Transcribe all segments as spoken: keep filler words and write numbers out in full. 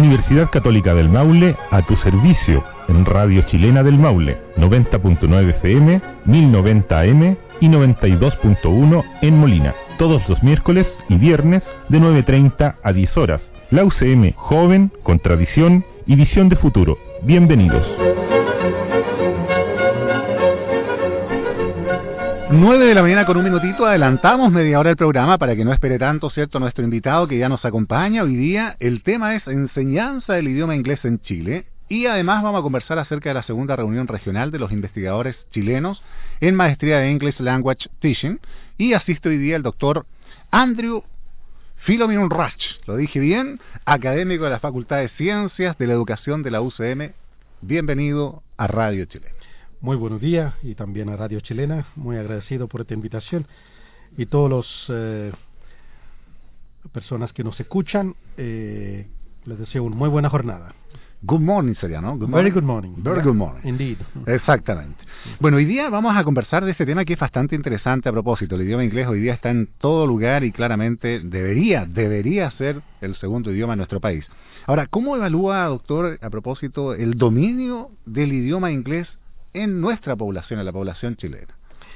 Universidad Católica del Maule a tu servicio en Radio Chilena del Maule, noventa punto nueve F M, mil noventa A M y noventa y dos punto uno en Molina, todos los miércoles y viernes de nueve treinta a diez horas. La U C M, joven, con tradición y visión de futuro. Bienvenidos. nueve de la mañana con un minutito, adelantamos media hora el programa para que no espere tanto, ¿cierto?, nuestro invitado que ya nos acompaña hoy día. El tema es enseñanza del idioma inglés en Chile y además vamos a conversar acerca de la segunda reunión regional de los investigadores chilenos en maestría de English Language Teaching y asiste hoy día el doctor Andrew Philominunrach, lo dije bien, académico de la Facultad de Ciencias de la Educación de la U C M. Bienvenido a Radio Chilena. Muy buenos días y también a Radio Chilena, muy agradecido por esta invitación y todos los eh, personas que nos escuchan, eh, les deseo una muy buena jornada. Good morning sería, ¿no? Good Very morning. good morning. Very yeah. good morning. Indeed. Exactamente. Bueno, hoy día vamos a conversar de este tema que es bastante interesante a propósito. El idioma inglés hoy día está en todo lugar y claramente debería, debería ser el segundo idioma en nuestro país. Ahora, ¿cómo evalúa, doctor, a propósito, el dominio del idioma inglés en nuestra población, en la población chilena?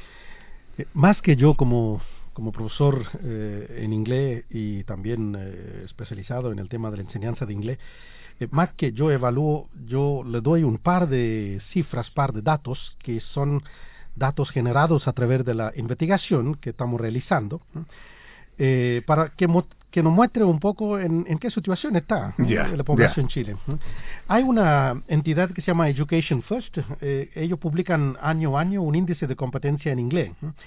Eh, más que yo como como profesor eh, en inglés y también eh, especializado en el tema de la enseñanza de inglés, eh, más que yo evalúo, yo le doy un par de cifras, par de datos que son datos generados a través de la investigación que estamos realizando, eh, para que mo que nos muestre un poco en, en qué situación está yeah, ¿no? la población yeah. en Chile. Hay una entidad que se llama Education First, eh, ellos publican año a año un índice de competencia en inglés.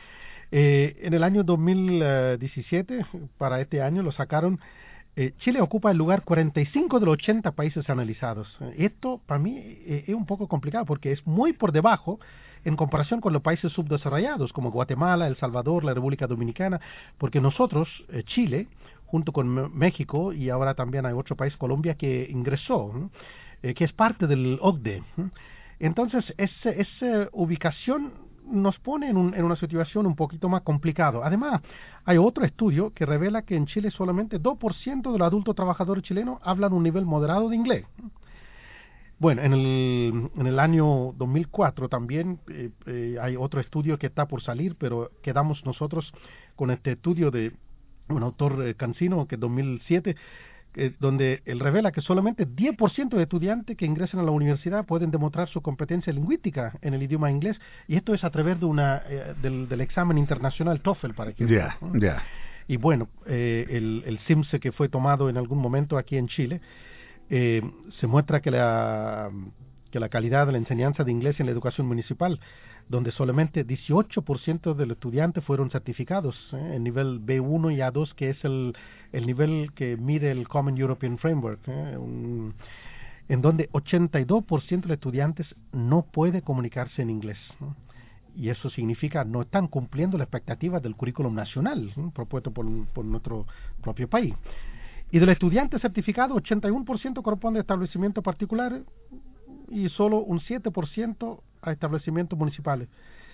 Eh, en el año dos mil diecisiete, para este año lo sacaron, eh, Chile ocupa el lugar cuarenta y cinco de los ochenta países analizados. Esto para mí eh, es un poco complicado porque es muy por debajo en comparación con los países subdesarrollados como Guatemala, El Salvador, la República Dominicana, porque nosotros, eh, Chile, junto con México y ahora también hay otro país, Colombia, que ingresó, ¿no? eh, que es parte del O C D E. ¿no? Entonces, esa, esa ubicación nos pone en, un, en una situación un poquito más complicada. Además, hay otro estudio que revela que en Chile solamente dos por ciento de los adultos trabajadores chilenos hablan un nivel moderado de inglés. Bueno, en el, en el año dos mil cuatro también eh, eh, hay otro estudio que está por salir, pero quedamos nosotros con este estudio de un autor eh, Cancino, que es dos mil siete, eh, donde él revela que solamente diez por ciento de estudiantes que ingresan a la universidad pueden demostrar su competencia lingüística en el idioma inglés, y esto es a través de una eh, del, del examen internacional TOEFL, para que Ya, yeah, ya. Yeah. Y bueno, eh, el, el SIMSE que fue tomado en algún momento aquí en Chile, eh, se muestra que la que la calidad de la enseñanza de inglés en la educación municipal, donde solamente dieciocho por ciento de los estudiantes fueron certificados ¿eh? en nivel B uno y A dos, que es el, el nivel que mide el Common European Framework, ¿eh? Un, en donde ochenta y dos por ciento de los estudiantes no puede comunicarse en inglés, ¿no? Y eso significa no están cumpliendo las expectativas del currículum nacional ¿no? propuesto por, por nuestro propio país. Y de los estudiantes certificados, ochenta y uno por ciento corresponde a establecimientos particulares y solo un siete por ciento a establecimientos municipales.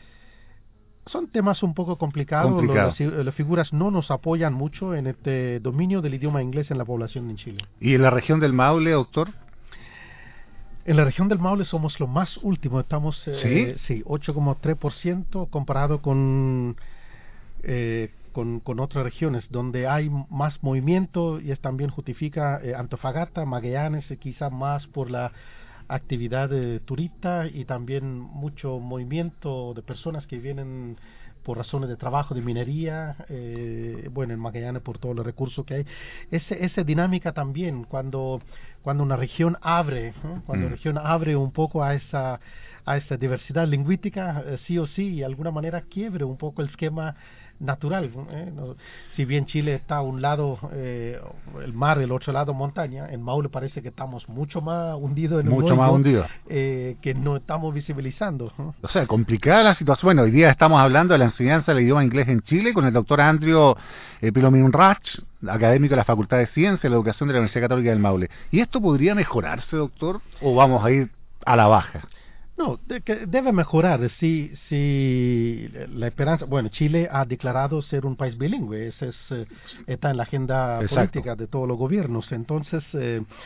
Son temas un poco complicados. Complicado. Las, las figuras no nos apoyan mucho en este dominio del idioma inglés en la población en Chile. ¿Y en la región del Maule, doctor? En la región del Maule somos los más últimos, estamos eh, sí, sí ocho coma tres por ciento comparado con, eh, con con otras regiones donde hay más movimiento, y es también justifica eh, Antofagasta, Magallanes, eh, quizás más por la actividad de turista y también mucho movimiento de personas que vienen por razones de trabajo, de minería, eh, bueno, en Magallanes por todos los recursos que hay. Ese, esa dinámica también, cuando cuando una región abre, ¿eh? cuando mm. una región abre un poco a esa a esa diversidad lingüística, eh, sí o sí, y de alguna manera quiebre un poco el esquema natural. ¿eh? No, si bien Chile está a un lado eh, el mar, el otro lado montaña, en Maule parece que estamos mucho más hundidos en mucho el más hundidos eh, que no estamos visibilizando. ¿eh? O sea, complicada la situación. Bueno, hoy día estamos hablando de la enseñanza del idioma inglés en Chile con el doctor Andrew eh, Philominunrach, académico de la Facultad de Ciencias y la Educación de la Universidad Católica del Maule. ¿Y esto podría mejorarse, doctor, o vamos a ir a la baja? No, de, que debe mejorar. Si, si la esperanza, bueno, Chile ha declarado ser un país bilingüe, ese es, eh, está en la agenda Exacto. política de todos los gobiernos. Entonces, eh,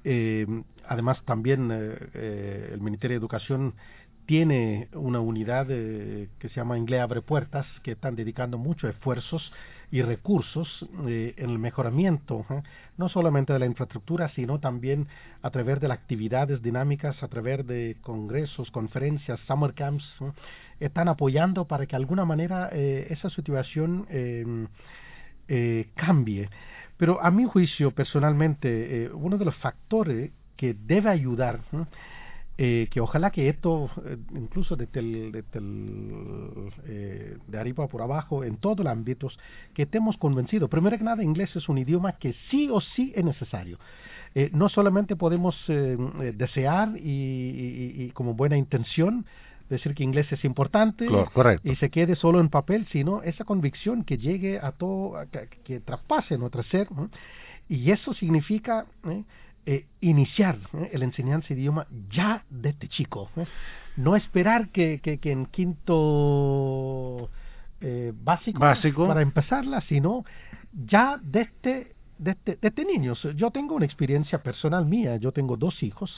Eh, además, también eh, eh, el Ministerio de Educación tiene una unidad eh, que se llama Inglés Abre Puertas, que están dedicando muchos esfuerzos y recursos eh, en el mejoramiento, ¿eh? no solamente de la infraestructura, sino también a través de las actividades dinámicas, a través de congresos, conferencias, summer camps, ¿eh? están apoyando para que de alguna manera eh, esa situación eh, eh, cambie. Pero a mi juicio, personalmente, eh, uno de los factores que debe ayudar, ¿eh? Eh, que ojalá que esto, eh, incluso desde el, desde el eh, de arriba por abajo, en todos los ámbitos, que estemos convencidos. Primero que nada, inglés es un idioma que sí o sí es necesario. Eh, no solamente podemos eh, desear y, y, y como buena intención decir que inglés es importante, claro, correcto, y se quede solo en papel, sino esa convicción que llegue a todo, que, que traspase nuestro ser, ¿no? Y eso significa ¿eh? Eh, iniciar ¿eh? la enseñanza de idioma ya desde chico, ¿eh? no esperar que, que, que en quinto eh, básico, básico para empezarla, sino ya desde, desde, desde niños. Yo tengo una experiencia personal mía, yo tengo dos hijos,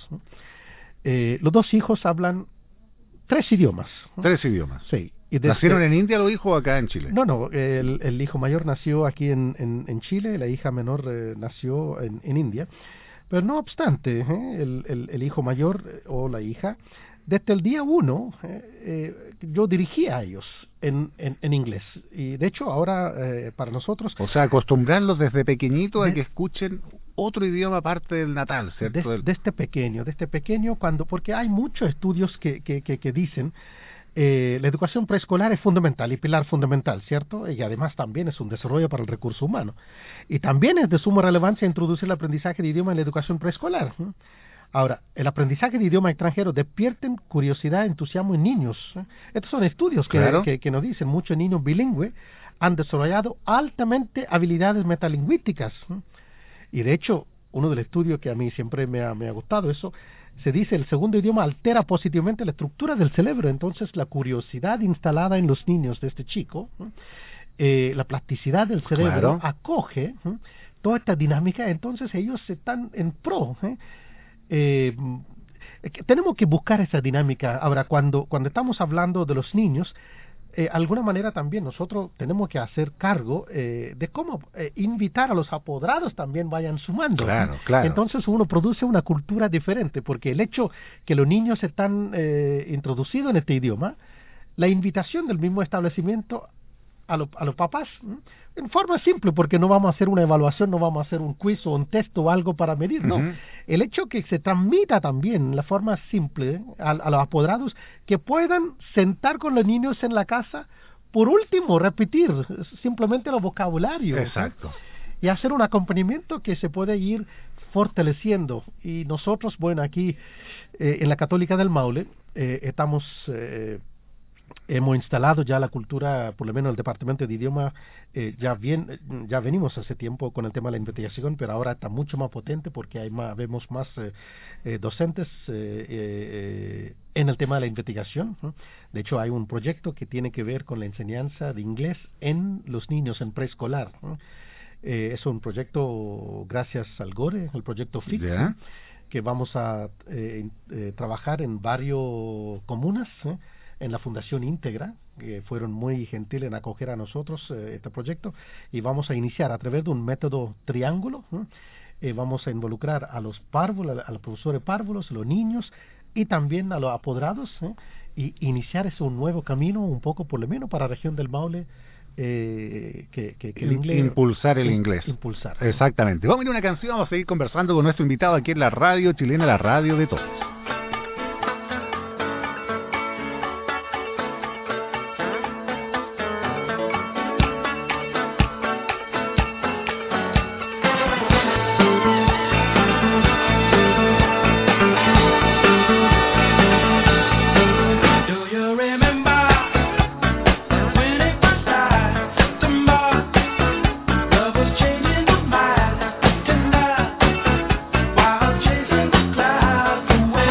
eh, los dos hijos hablan tres idiomas. Tres idiomas. Sí. Y desde, ¿Nacieron en India los hijos o acá en Chile? No, no, el, el hijo mayor nació aquí en, en, en Chile, la hija menor eh, nació en, en India. Pero no obstante, ¿eh? el, el, el hijo mayor eh, o la hija, desde el día uno, eh, eh, yo dirigía a ellos en, en, en inglés. Y de hecho ahora eh, para nosotros... O sea, acostumbrarlos desde pequeñitos a que escuchen otro idioma aparte del natal, ¿cierto? Desde, desde pequeño, desde pequeño, cuando porque hay muchos estudios que, que, que, que dicen... Eh, la educación preescolar es fundamental y pilar fundamental, ¿cierto? Y además también es un desarrollo para el recurso humano. Y también es de suma relevancia introducir el aprendizaje de idioma en la educación preescolar. ¿eh? Ahora, el aprendizaje de idioma extranjero despierten curiosidad, entusiasmo en niños. ¿eh? Estos son estudios que, claro. que, que nos dicen muchos niños bilingües han desarrollado altamente habilidades metalingüísticas. ¿eh? Y de hecho, uno de los estudios que a mí siempre me ha, me ha gustado eso, se dice el segundo idioma altera positivamente la estructura del cerebro. Entonces la curiosidad instalada en los niños de este chico, eh, la plasticidad del cerebro, claro, acoge ¿eh? toda esta dinámica. Entonces ellos están en pro. ¿eh? Eh, tenemos que buscar esa dinámica. Ahora, cuando, cuando estamos hablando de los niños, eh, alguna manera también nosotros tenemos que hacer cargo eh, de cómo eh, invitar a los apoderados también vayan sumando. Claro, claro. Entonces uno produce una cultura diferente, porque el hecho que los niños están eh, introducidos en este idioma, la invitación del mismo establecimiento a, lo, a los papás, ¿eh? en forma simple, porque no vamos a hacer una evaluación, no vamos a hacer un quiz o un test o algo para medir, no. Uh-huh. El hecho que se transmita también la forma simple ¿eh? a, a los apoderados, que puedan sentar con los niños en la casa, por último, repetir simplemente los vocabularios. Exacto. ¿eh? Y hacer un acompañamiento que se puede ir fortaleciendo. Y nosotros, bueno, aquí eh, en la Católica del Maule, eh, estamos... Eh, hemos instalado ya la cultura, por lo menos el departamento de idioma, eh, ya bien, ya venimos hace tiempo con el tema de la investigación, pero ahora está mucho más potente porque hay más, vemos más eh, eh, docentes eh, eh, en el tema de la investigación. ¿eh? De hecho, hay un proyecto que tiene que ver con la enseñanza de inglés en los niños en preescolar. ¿eh? Eh, es un proyecto gracias al GORE, el proyecto F I C, ¿Ya? ¿eh? que vamos a eh, eh, trabajar en varios comunas, ¿eh? en la Fundación Íntegra, que fueron muy gentiles en acoger a nosotros eh, este proyecto, y vamos a iniciar a través de un método triángulo, ¿eh? Eh, vamos a involucrar a los párvulos, a los profesores párvulos, los niños, y también a los apoderados, ¿eh? y iniciar ese un nuevo camino, un poco por lo menos para la región del Maule, eh, que, que, que el inglés... Impulsar el inglés. Impulsar. Exactamente. Vamos a ir a una canción, vamos a seguir conversando con nuestro invitado aquí en la radio chilena, la radio de todos. Away.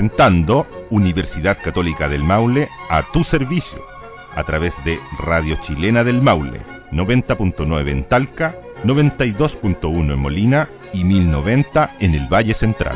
presentando Universidad Católica del Maule a tu servicio, a través de Radio Chilena del Maule, noventa punto nueve en Talca, noventa y dos punto uno en Molina y mil noventa en el Valle Central.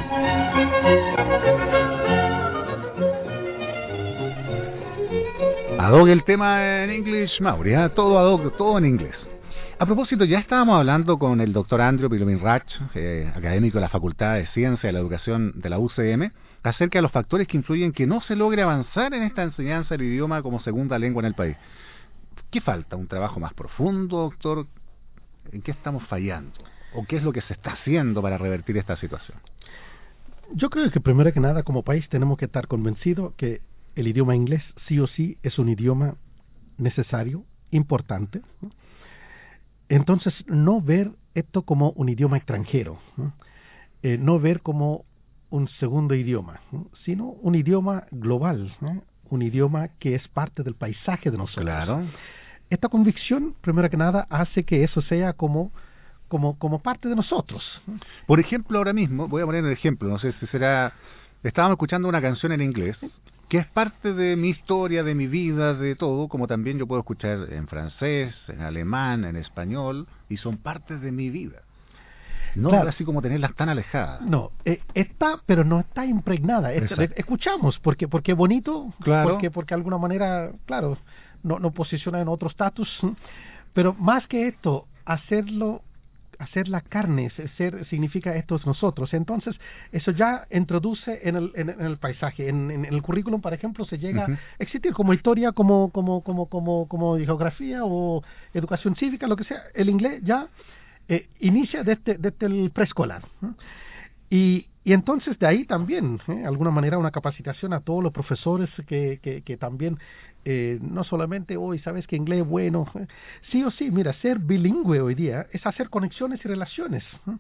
Ad hoc el tema en English, Mauri, ¿eh? todo ad hoc, todo en inglés. A propósito, ya estábamos hablando con el doctor Andrew Pilominrach, eh, académico de la Facultad de Ciencia de la Educación de la U C M, acerca de los factores que influyen que no se logre avanzar en esta enseñanza del idioma como segunda lengua en el país. ¿Qué falta? ¿Un trabajo más profundo, doctor? ¿En qué estamos fallando? ¿O qué es lo que se está haciendo para revertir esta situación? Yo creo que primero que nada, como país, tenemos que estar convencidos que el idioma inglés sí o sí es un idioma necesario, importante. Entonces, no ver esto como un idioma extranjero, ¿no? Eh, no ver como un segundo idioma, ¿no? Sino un idioma global, ¿no? Un idioma que es parte del paisaje de nosotros. Claro. Esta convicción, primero que nada, hace que eso sea como como como parte de nosotros. Por ejemplo, ahora mismo, voy a poner un ejemplo, no sé si será... Estábamos escuchando una canción en inglés que es parte de mi historia, de mi vida, de todo, como también yo puedo escuchar en francés, en alemán, en español, y son partes de mi vida. No Claro. así como tenerlas tan alejadas. No, eh, está, pero no está impregnada. Es- Exacto. escuchamos, porque porque es bonito, Claro. porque porque de alguna manera, claro, no no posiciona en otro estatus, pero más que esto, hacerlo, hacer la carne, se- ser significa esto es nosotros. Entonces, eso ya introduce en el en, en el paisaje, en, en el currículum, por ejemplo, se llega Ujú. a existir como historia, como como como como como geografía o educación cívica, lo que sea. El inglés ya eh, inicia desde, desde el preescolar. ¿no? Y, y entonces de ahí también, ¿eh? de alguna manera, una capacitación a todos los profesores que, que, que también, eh, no solamente hoy, sabes que inglés es bueno, ¿eh? sí o sí, mira, ser bilingüe hoy día es hacer conexiones y relaciones. ¿eh?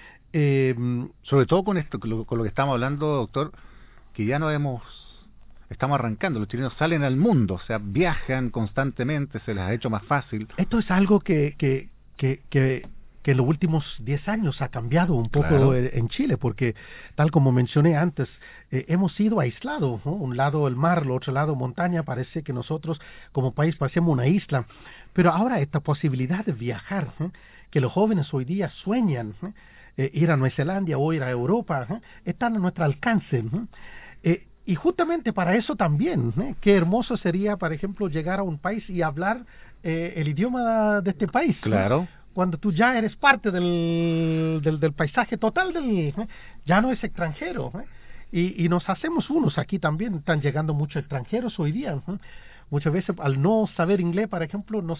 Eh, Sobre todo con esto, con lo, con lo que estamos hablando, doctor, que ya no hemos... Estamos arrancando, los chilenos salen al mundo, o sea, viajan constantemente, se les ha hecho más fácil. Esto es algo que, que, que, que, que en los últimos diez años ha cambiado un poco Claro. eh, en Chile, porque tal como mencioné antes, eh, hemos sido aislados, ¿no? Un lado el mar, el otro lado montaña, parece que nosotros como país parecemos una isla, pero ahora esta posibilidad de viajar, ¿eh? que los jóvenes hoy día sueñan, ¿eh? Eh, ir a Nueva Zelanda o ir a Europa, ¿eh? están a nuestro alcance. ¿eh? Eh, y justamente para eso también, ¿eh? qué hermoso sería, por ejemplo, llegar a un país y hablar eh, el idioma de este país. ¿no? Claro. Cuando tú ya eres parte del, del, del paisaje total, del ¿eh? ya no es extranjero. ¿eh? Y, y nos hacemos unos aquí también, están llegando muchos extranjeros hoy día. ¿eh? Muchas veces al no saber inglés, por ejemplo, nos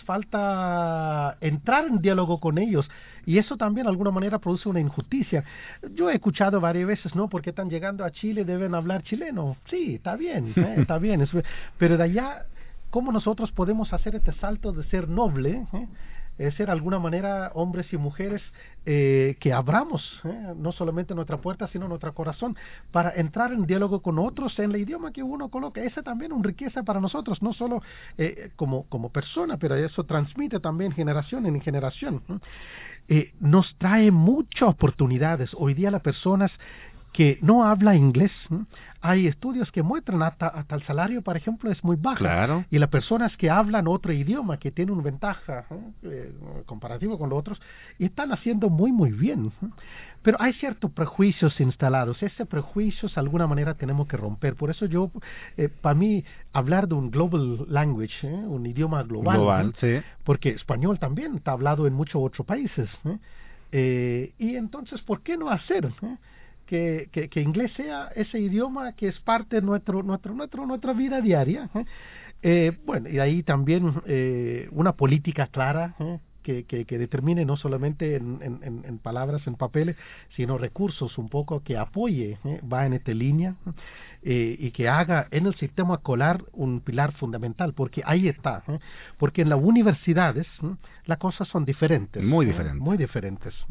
falta entrar en diálogo con ellos y eso también de alguna manera produce una injusticia. Yo he escuchado varias veces, ¿no? Porque están llegando a Chile, deben hablar chileno. Sí, está bien, ¿eh? está bien. Es- pero de allá, ¿cómo nosotros podemos hacer este salto de ser noble, ¿eh? es ser de alguna manera hombres y mujeres eh, que abramos ¿eh? no solamente nuestra puerta sino nuestro corazón para entrar en diálogo con otros en el idioma que uno coloca? Esa también es una riqueza para nosotros, no solo eh, como, como persona, pero eso transmite también generación en generación. ¿eh? Eh, nos trae muchas oportunidades. Hoy día las personas que no habla inglés, ¿eh? hay estudios que muestran hasta, hasta el salario, por ejemplo, es muy bajo. Claro. Y las personas que hablan otro idioma, que tienen una ventaja ¿eh? Eh, comparativo con los otros, y están haciendo muy, muy bien. ¿eh? Pero hay ciertos prejuicios instalados. Ese prejuicios, de alguna manera, tenemos que romper. Por eso yo, eh, para mí, hablar de un global language, ¿eh? un idioma global, Global, ¿eh? sí. porque español también está hablado en muchos otros países. ¿eh? Eh, y entonces, ¿por qué no hacer ¿eh? que, que, que inglés sea ese idioma que es parte de nuestro, nuestro, nuestro, nuestra vida diaria? ¿eh? Eh, bueno, y ahí también eh, una política clara ¿eh? que, que, que determine no solamente en, en, en palabras, en papeles, sino recursos un poco que apoye, ¿eh? va en esta línea eh, y que haga en el sistema escolar un pilar fundamental, porque ahí está, ¿eh? porque en las universidades ¿eh? las cosas son diferentes. Muy ¿eh? diferentes. Muy diferentes. ¿eh?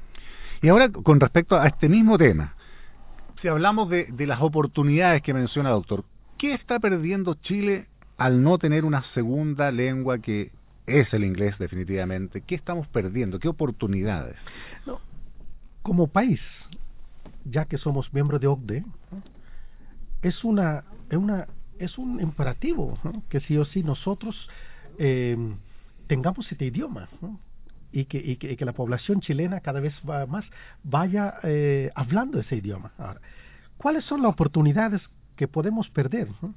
Y ahora, con respecto a este mismo tema, si hablamos de, de las oportunidades que menciona el doctor, ¿qué está perdiendo Chile al no tener una segunda lengua que es el inglés definitivamente? ¿Qué estamos perdiendo? ¿Qué oportunidades? No, como país, ya que somos miembros de O C D E, es una, es una, es un imperativo, ¿no? Que sí o sí nosotros eh, tengamos este idioma, ¿no? y, que, y, que, y que la población chilena cada vez va más vaya eh, hablando ese idioma. Ahora, ¿cuáles son las oportunidades que podemos perder, ¿no?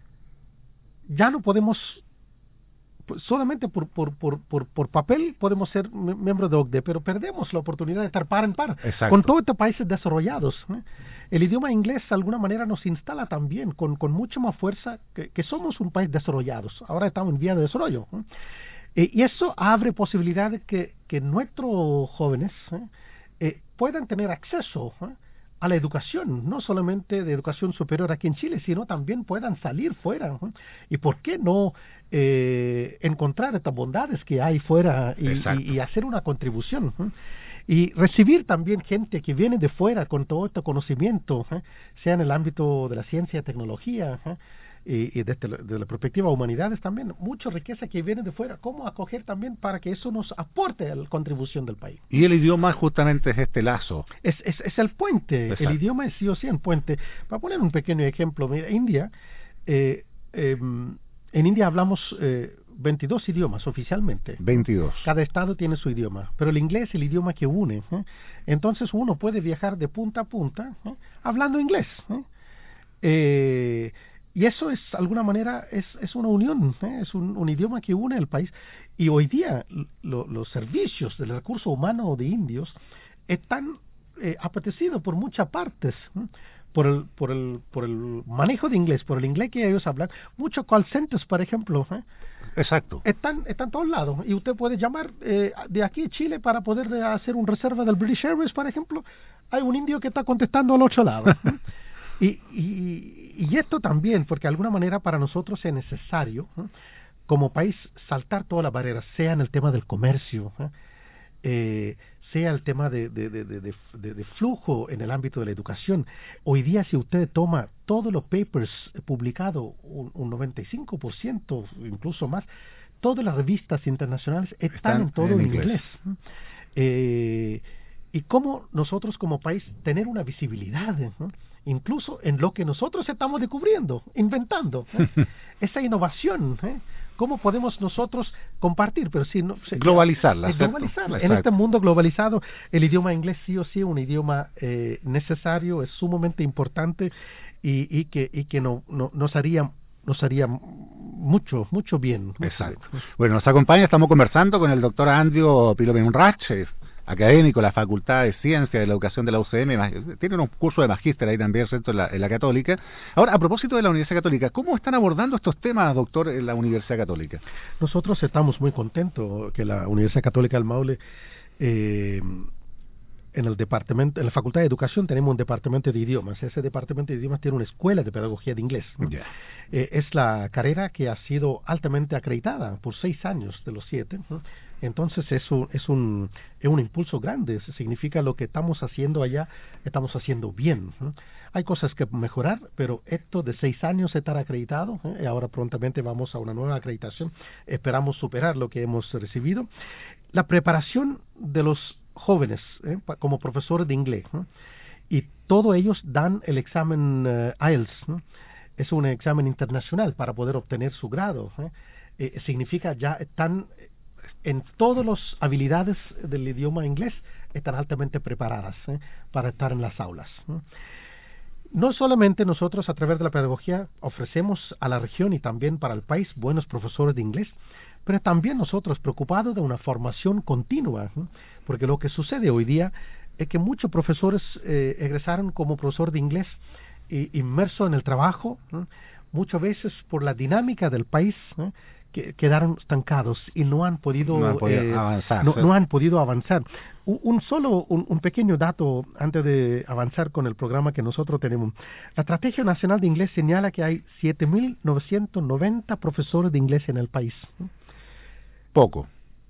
Ya no podemos, solamente por por por por, por papel podemos ser miembros de O C D E, pero perdemos la oportunidad de estar par en par Exacto. con todos estos países desarrollados, ¿eh? El idioma inglés de alguna manera nos instala también con, con mucha más fuerza que, que somos un país desarrollado. Ahora estamos en vía de desarrollo, ¿eh? Eh, y eso abre posibilidades que, que nuestros jóvenes ¿eh? Eh, puedan tener acceso ¿eh? a la educación, no solamente de educación superior aquí en Chile, sino también puedan salir fuera. ¿eh? Y por qué no eh, encontrar estas bondades que hay fuera y, y, y hacer una contribución. ¿eh? Y recibir también gente que viene de fuera con todo este conocimiento, ¿eh? sea en el ámbito de la ciencia y tecnología, ¿eh? y, y desde, la, desde la perspectiva de humanidades también, mucha riqueza que viene de fuera, cómo acoger también para que eso nos aporte a la contribución del país. Y el idioma justamente es este lazo. Es, es, es el puente, Exacto. El idioma es sí o sí el puente. Para poner un pequeño ejemplo, mira, India, eh, eh, en India hablamos eh, veintidós idiomas oficialmente. veintidós. Cada estado tiene su idioma, pero el inglés es el idioma que une. ¿eh? Entonces uno puede viajar de punta a punta ¿eh? hablando inglés. ¿eh? Eh, y eso es, de alguna manera, es, es una unión, ¿eh? es un, un idioma que une el país. Y hoy día lo, los servicios del recurso humano de indios están eh, apetecidos por muchas partes. ¿eh? por el por el por el manejo de inglés, por el inglés que ellos hablan. Muchos call centers, por ejemplo, ¿eh? Exacto. Están están todos lados y usted puede llamar eh, de aquí a Chile para poder hacer un reserva del British Airways, por ejemplo. Hay un indio que está contestando al otro lado. ¿eh? y, y y esto también, porque de alguna manera para nosotros es necesario, ¿eh? como país, saltar todas las barreras, sea en el tema del comercio, ¿eh? Eh, sea el tema de, de, de, de, de, de flujo en el ámbito de la educación. Hoy día, si usted toma todos los papers publicados, un, un noventa y cinco por ciento, incluso más, todas las revistas internacionales están, están en todo en inglés. inglés. Eh, y cómo nosotros como país tener una visibilidad, ¿no? incluso en lo que nosotros estamos descubriendo, inventando, ¿eh? esa innovación, ¿eh? ¿Cómo podemos nosotros compartir? Pero si no, globalizarla. globalizarla. En este mundo globalizado, el idioma inglés sí o sí es un idioma eh, necesario, es sumamente importante y, y que y que no, no nos haría nos haría mucho mucho bien. Mucho Exacto. bien. Bueno, nos acompaña, estamos conversando con el doctor Andrio Pilomenrach, académico de la Facultad de Ciencias de la Educación de la U C M, tiene un curso de magíster ahí también, ¿cierto?, en la, en la Católica. Ahora, a propósito de la Universidad Católica, ¿cómo están abordando estos temas, doctor, en la Universidad Católica? Nosotros estamos muy contentos que la Universidad Católica del Maule, eh, en el departamento, en la Facultad de Educación tenemos un departamento de idiomas. Ese departamento de idiomas tiene una escuela de pedagogía de inglés, ¿no? Yeah. Eh, es la carrera que ha sido altamente acreditada por seis años de los siete, ¿no? Entonces es un, es un es un impulso grande. Eso significa lo que estamos haciendo allá, estamos haciendo bien, ¿no? Hay cosas que mejorar, pero esto de seis años estar acreditado, ¿eh? ahora prontamente vamos a una nueva acreditación, esperamos superar lo que hemos recibido. La preparación de los jóvenes ¿eh? como profesores de inglés, ¿no? Y todos ellos dan el examen uh, I E L T S, ¿no? Es un examen internacional para poder obtener su grado, ¿eh? Eh, significa ya están en todas las habilidades del idioma inglés, están altamente preparadas ¿eh? para estar en las aulas, ¿no? No solamente nosotros a través de la pedagogía ofrecemos a la región y también para el país buenos profesores de inglés, pero también nosotros preocupados de una formación continua, ¿no? Porque lo que sucede hoy día es que muchos profesores eh, egresaron como profesor de inglés eh, inmerso en el trabajo, ¿no? Muchas veces por la dinámica del país, ¿no? que quedaron estancados y no han podido, no han podido eh, avanzar. No, no han podido avanzar. Un, un solo, un, un pequeño dato antes de avanzar con el programa que nosotros tenemos. La Estrategia Nacional de Inglés señala que hay siete mil novecientos noventa profesores de inglés en el país, ¿no? Poco.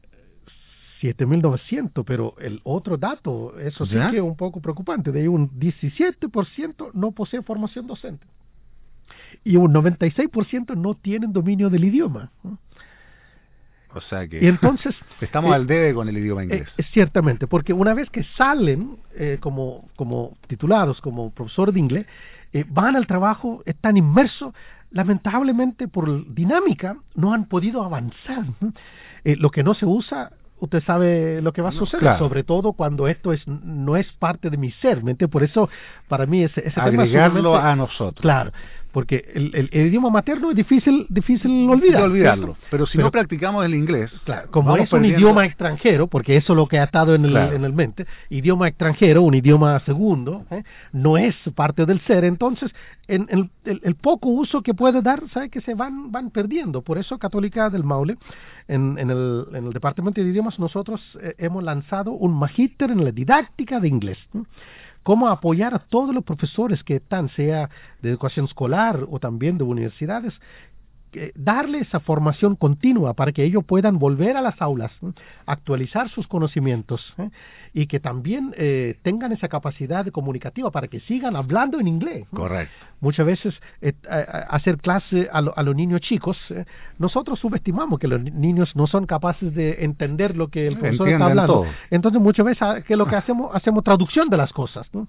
siete mil novecientos, pero el otro dato, eso sí ¿Ya? que es un poco preocupante, de un diecisiete por ciento no posee formación docente. Y un noventa y seis por ciento no tienen dominio del idioma, ¿no? O sea que y entonces estamos eh, al debe con el idioma inglés. Eh, ciertamente, porque una vez que salen eh, como como titulados, como profesor de inglés, eh, van al trabajo, están inmersos, lamentablemente por dinámica no han podido avanzar. Eh, lo que no se usa, usted sabe lo que va a suceder, claro. sobre todo cuando esto es no es parte de mi ser, ¿me entiende? Por eso, para mí, ese, ese agregarlo tema es a nosotros. Claro, porque el, el, el idioma materno es difícil difícil olvidar, de olvidarlo, ¿cierto? pero si pero, no practicamos el inglés, claro, como vamos es un perdiendo... idioma extranjero, porque eso es lo que ha estado en el, claro. en el mente, idioma extranjero, un idioma segundo, ¿eh? No es parte del ser, entonces en, en el, el poco uso que puede dar, sabe que se van van perdiendo. Por eso Católica del Maule, en, en, el, en el departamento de idiomas, nosotros eh, hemos lanzado un magíster en la didáctica de inglés, ¿eh? Cómo apoyar a todos los profesores que están, sea de educación escolar o también de universidades, eh, darle esa formación continua para que ellos puedan volver a las aulas, ¿eh? Actualizar sus conocimientos, ¿eh? Y que también eh, tengan esa capacidad comunicativa para que sigan hablando en inglés, ¿eh? Correcto. Muchas veces eh, hacer clase a, lo, a los niños chicos, eh, nosotros subestimamos que los niños no son capaces de entender lo que el profesor Entienden está hablando. todo. Entonces muchas veces que lo que hacemos hacemos traducción de las cosas, ¿no?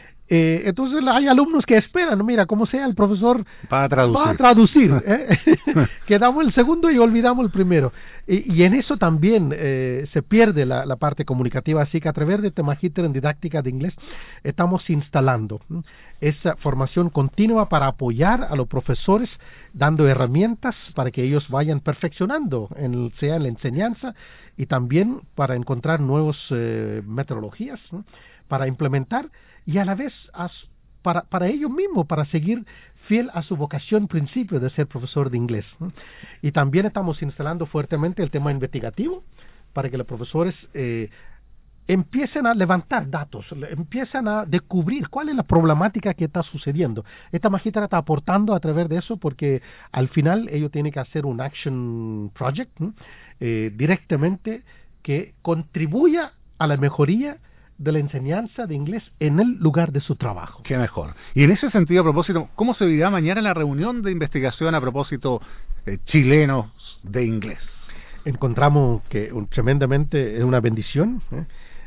Eh, entonces hay alumnos que esperan, mira, como sea el profesor va a traducir, va a traducir ¿eh? Quedamos el segundo y olvidamos el primero, y, y en eso también eh, se pierde la, la parte comunicativa, así que a través de este magíster en didáctica de inglés estamos instalando ¿eh? esa formación continua para apoyar a los profesores, dando herramientas para que ellos vayan perfeccionando, en, sea en la enseñanza, y también para encontrar nuevas eh, metodologías ¿eh? Para implementar, y a la vez as, para, para ellos mismos, para seguir fiel a su vocación principio de ser profesor de inglés, ¿no? Y también estamos instalando fuertemente el tema investigativo para que los profesores eh, empiecen a levantar datos, empiecen a descubrir cuál es la problemática que está sucediendo. Esta magíster está aportando a través de eso, porque al final ellos tienen que hacer un action project ¿no? eh, directamente que contribuya a la mejoría de la enseñanza de inglés en el lugar de su trabajo. Qué mejor. Y en ese sentido, a propósito, ¿cómo se vivirá mañana la reunión de investigación a propósito de chilenos de inglés? Encontramos que un, tremendamente es una bendición ¿eh?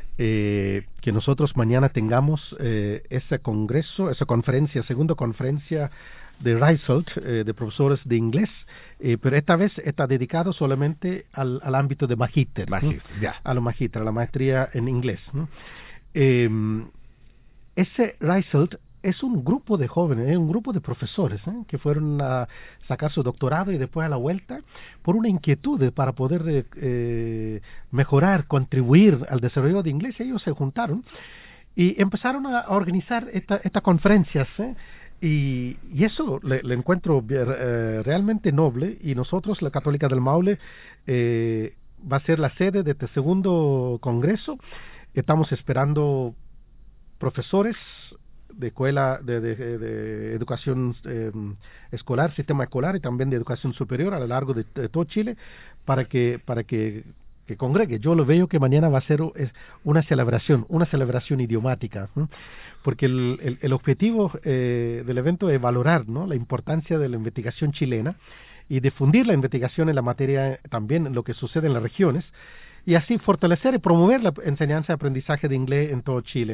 Eh, que nosotros mañana tengamos eh, ese congreso, esa conferencia, segunda conferencia de Reiselt, eh, de profesores de inglés, eh, pero esta vez está dedicado solamente al, al ámbito de magíster, magíster ¿no? ya. A lo magíster, a la maestría en inglés, ¿no? Eh, ese Reiselt es un grupo de jóvenes, es un grupo de profesores ¿eh? que fueron a sacar su doctorado y después a la vuelta por una inquietud de, para poder eh, eh, mejorar, contribuir al desarrollo de inglés. Ellos se juntaron y empezaron a organizar estas esta conferencias ¿eh? Y, y eso le, le encuentro eh, realmente noble, y nosotros, la Católica del Maule, eh, va a ser la sede de este segundo congreso. Estamos esperando profesores de escuela de, de, de educación eh, escolar, sistema escolar, y también de educación superior a lo largo de, de todo Chile, para que para que, que congregue. Yo lo veo que mañana va a ser una celebración, una celebración idiomática, ¿eh? Porque el, el, el objetivo eh, del evento es valorar ¿no? la importancia de la investigación chilena y difundir la investigación en la materia, también en lo que sucede en las regiones, y así fortalecer y promover la enseñanza y aprendizaje de inglés en todo Chile.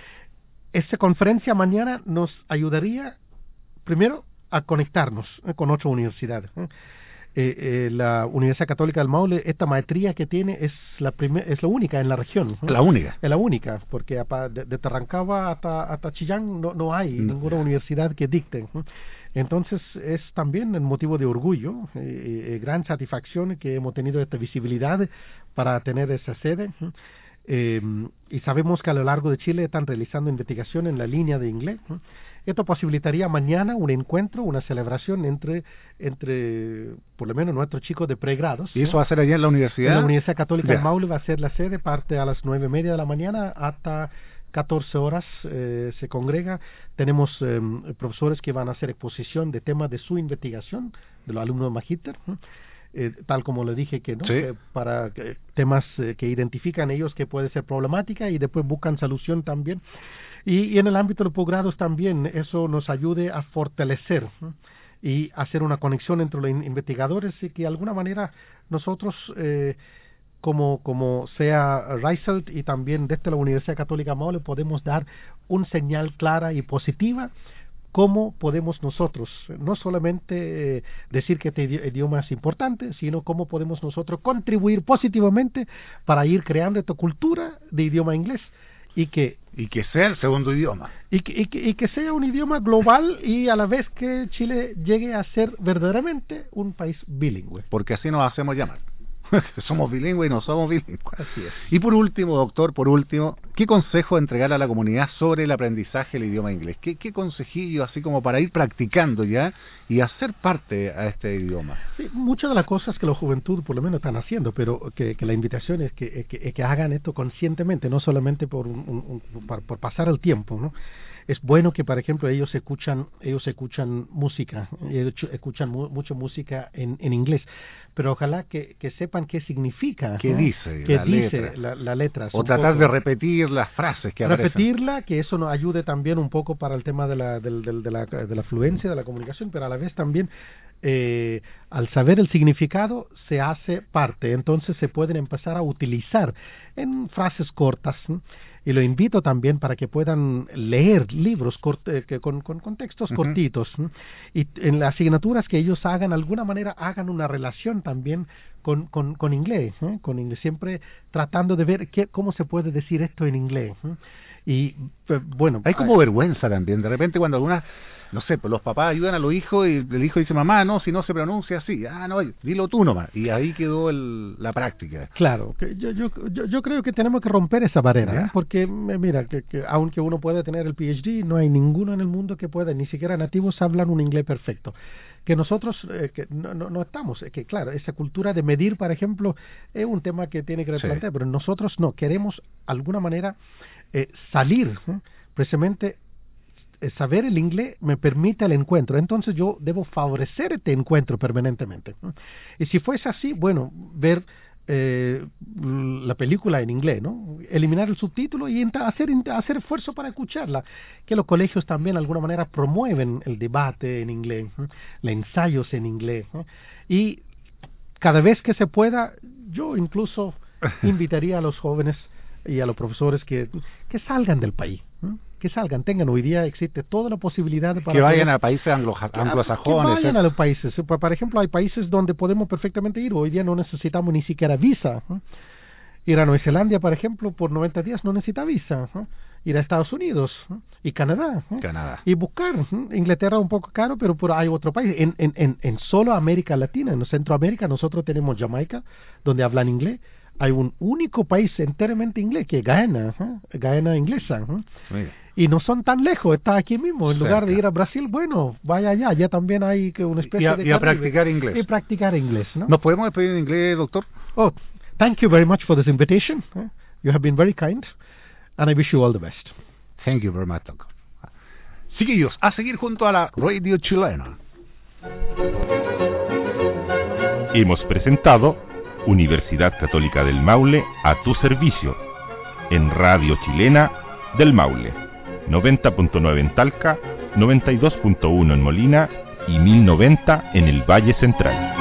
Esta conferencia mañana nos ayudaría, primero, a conectarnos eh, con otras universidades. ¿eh? Eh, eh, la Universidad Católica del Maule, esta maestría que tiene es la primer, es la única en la región. ¿eh? La única. Es la única, porque de, de Tarrancaba hasta, hasta Chillán no, no hay no. ninguna universidad que dicte. ¿eh? Entonces es también un motivo de orgullo, eh, eh, gran satisfacción que hemos tenido esta visibilidad para tener esa sede. ¿eh? Eh, y sabemos que a lo largo de Chile están realizando investigación en la línea de inglés. ¿eh? Esto posibilitaría mañana un encuentro, una celebración entre, entre por lo menos nuestros chicos de pregrados. ¿Y eso ¿no? va a ser allá en la universidad? En la Universidad Católica del de Maule va a ser la sede, parte a las nueve y media de la mañana hasta catorce horas eh, se congrega. Tenemos eh, profesores que van a hacer exposición de temas de su investigación, de los alumnos magíster, ¿eh? Eh, tal como le dije que no sí. eh, para eh, temas eh, que identifican ellos que puede ser problemática y después buscan solución también, y, y en el ámbito de los posgrados también eso nos ayude a fortalecer ¿eh? y hacer una conexión entre los investigadores, y que de alguna manera nosotros eh, como como sea Reiselt y también desde la Universidad Católica Maule podemos dar una señal clara y positiva cómo podemos nosotros, no solamente eh, decir que este idioma es importante, sino cómo podemos nosotros contribuir positivamente para ir creando esta cultura de idioma inglés y que y que sea el segundo idioma y que, y que, y que sea un idioma global y a la vez que Chile llegue a ser verdaderamente un país bilingüe. Porque así nos hacemos llamar. Somos bilingües y no somos bilingües. Así es. Y por último, doctor, por último, ¿qué consejo entregar a la comunidad sobre el aprendizaje del idioma inglés? ¿Qué, qué consejillo, así como para ir practicando ya y hacer parte a este idioma? Sí, muchas de las cosas que la juventud por lo menos están haciendo, pero que, que la invitación es que, que, que hagan esto conscientemente, no solamente por, un, un, un, por, por pasar el tiempo, ¿no? Es bueno que, por ejemplo, ellos escuchan ellos escuchan música, ellos escuchan mu mucha música en, en inglés, pero ojalá que, que sepan qué significa, qué ¿no? dice, qué la dice letra. La, la letra. O tratar poco, de repetir las frases que aparecen. Repetirla, que eso nos ayude también un poco para el tema de la, del, del, de la, de la fluencia, de la comunicación, pero a la vez también, eh, al saber el significado, se hace parte, entonces se pueden empezar a utilizar en frases cortas, ¿no? Y lo invito también para que puedan leer libros corte, que con, con, con textos uh-huh. cortitos, ¿no? Y en las asignaturas que ellos hagan, de alguna manera hagan una relación también con, con, con inglés, ¿eh? con inglés, siempre tratando de ver qué, cómo se puede decir esto en inglés. ¿eh? Y pues, bueno, hay como hay... vergüenza también, de repente cuando algunas, no sé, pues los papás ayudan a los hijos y el hijo dice, mamá, no, si no se pronuncia así, ah, no, dilo tú nomás, y ahí quedó el, la práctica. Claro, que yo, yo, yo, yo creo que tenemos que romper esa barrera, ¿eh? Porque mira, que, que aunque uno pueda tener el P H D, no hay ninguno en el mundo que pueda, ni siquiera nativos hablan un inglés perfecto. Que nosotros eh, que no, no, no estamos, eh, que claro, esa cultura de medir, por ejemplo, es un tema que tiene que replantear, sí. Pero nosotros no, queremos, de alguna manera, eh, salir, ¿eh? precisamente, saber el inglés me permite el encuentro, entonces yo debo favorecer este encuentro permanentemente. Y si fuese así, bueno, ver eh, la película en inglés, ¿no? Eliminar el subtítulo y hacer hacer esfuerzo para escucharla. Que los colegios también de alguna manera promueven el debate en inglés, ¿eh? los ensayos en inglés, ¿eh? Y cada vez que se pueda, yo incluso invitaría a los jóvenes y a los profesores que, que salgan del país, ¿eh? que salgan, tengan, hoy día existe toda la posibilidad para que vayan poder, a países anglo anglosajones. Que vayan a los países, por ejemplo, hay países donde podemos perfectamente ir, hoy día no necesitamos ni siquiera visa. ¿eh? Ir a Nueva Zelanda, por ejemplo, por noventa días no necesita visa. ¿eh? Ir a Estados Unidos ¿eh? y Canadá. ¿eh? Canadá. Y buscar, ¿eh? Inglaterra un poco caro, pero por hay otro país. En, en, en, en solo América Latina, en Centroamérica, nosotros tenemos Jamaica, donde hablan inglés. Hay un único país enteramente inglés, que es Guyana, ¿eh? Guyana inglesa. ¿eh? Y no son tan lejos, está aquí mismo. En Cerca. Lugar de ir a Brasil, bueno, vaya allá, ya también hay que una especie y a, de... Y a practicar inglés. Y practicar inglés, ¿no? ¿Nos podemos despedir en inglés, doctor? Oh, thank you very much for this invitation. You have been very kind, and I wish you all the best. Thank you very much, doctor. Chiquillos, a seguir junto a la Radio Chilena. Hemos presentado Universidad Católica del Maule a tu servicio en Radio Chilena del Maule, noventa punto nueve en Talca, noventa y dos punto uno en Molina y mil noventa en el Valle Central.